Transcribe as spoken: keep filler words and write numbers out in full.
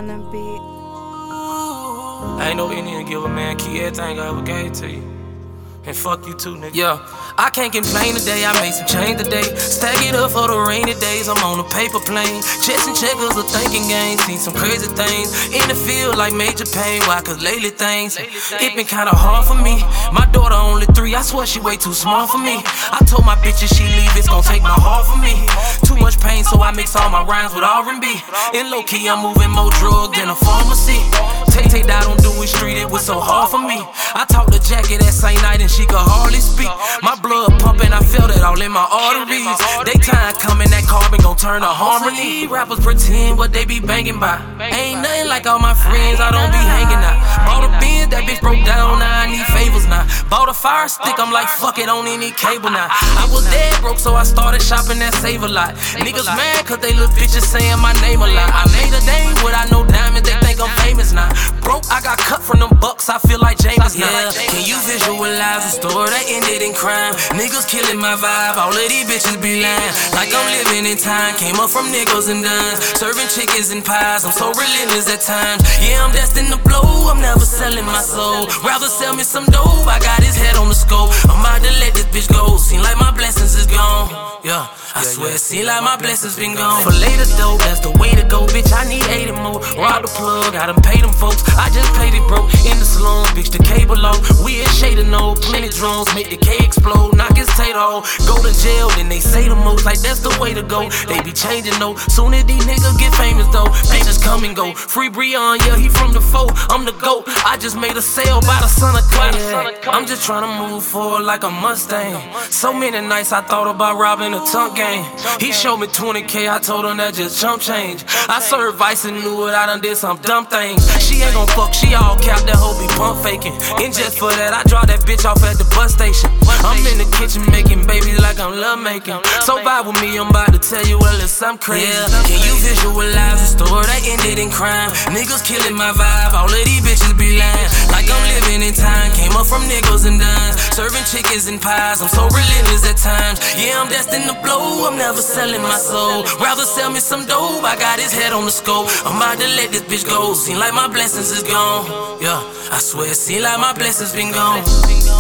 on the beat. I ain't no Indian, give a man key everything I ever gave to you. And fuck you too, nigga. Yeah, I can't complain today, I made some change today. Stack it up for the rainy days, I'm on a paper plane. Chess and checkers, a thinking game, seen some crazy things. In the field like major pain, why? Cause lately things, it been kinda hard for me. My daughter only three, I swear she way too small for me. I told my bitch if she leave, it's gon' take my heart from me. Too much pain, so I mix all my rhymes with R and B. In low key, I'm moving more drugs than a pharmacy. Tay Tay died on Dewey Street, it was so hard for me. I talked to Jackie that same night and she could hardly speak. My blood pumping, I felt it all in my arteries. Daytime coming, that carbon gon' turn to harmony. Rappers pretend what they be banging by. Ain't nothing like all my friends, I don't be hanging out. Bought a Benz, that bitch broke down, now I need favors now. Bought a fire stick, I'm like fuck it, don't need cable now. I was dead broke, so I started shopping at Save a Lot. Niggas mad cause they little bitches saying my name a lot. I made a name without no diamonds, they think I'm famous now. Broke, I got cut from them bucks, I feel like James now. Yeah, can you visualize a story that ended in crime? Niggas killing my vibe, all of these bitches be lying. Like I'm living in time, came up from nickels and dimes. Serving chickens and pies, I'm so relentless at times. Yeah, I'm destined to blow, I'm never selling my soul. Rather sell me some dope, I got his head on the scope. I'm about to let this bitch go, seem like my blessings is gone. Yeah, I swear it seem like my blessings been gone. For later though, that's the way to go, bitch, I need eighty more. Rob the plug, I done paid them folks, I just played it broke. In the salon, bitch, the cable off. We in shade no, plenty drones, make the K explode, knock his tater off. Go to jail, then they say the most, like that's the way to go. They be changing though, soon as these niggas get famous though. Bitches come and go, free Breon, yeah, he from the foe, I'm the GOAT. I just made a sale by the son of Clay. I'm just trying to move forward like a Mustang. So many nights I thought about robbing a tunk game. He showed me twenty K, I told him that just chump change. I served Vice and knew it, I done did some dumb things. She ain't gon' fuck, she all cap, that hoe be pump faking. And just for that, I drop that bitch off at the bus station. I'm in the kitchen making babies like I'm love making. So vibe with me, I'm about to tell you, well, it's some crazy. Yeah, can you visualize a story that ended in crime? Niggas killing my vibe, all of these bitches be lying. Like I'm living in time, came up from nickels and dimes. Serving chickens and pies, I'm so relentless at times. Yeah, I'm destined to blow, I'm never selling my soul. Rather sell me some dope, I got his head on the scope. I'm about to let this bitch go, seem like my blessings is gone. Yeah, I swear it seem like my blessings been gone.